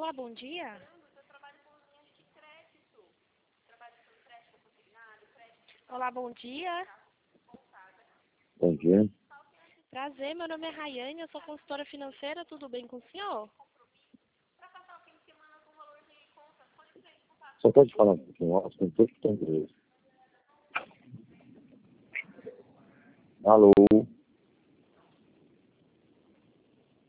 Olá, bom dia. Olá, bom dia. Bom dia. Prazer, meu nome é Rayane, eu sou consultora financeira, tudo bem com o senhor? Só pode falar um pouquinho alto, tem todo que tem inglês. Alô?